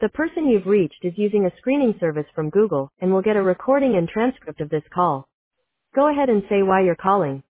The person you've reached is using a screening service from Google and will get a recording and transcript of this call. Go ahead and say why you're calling.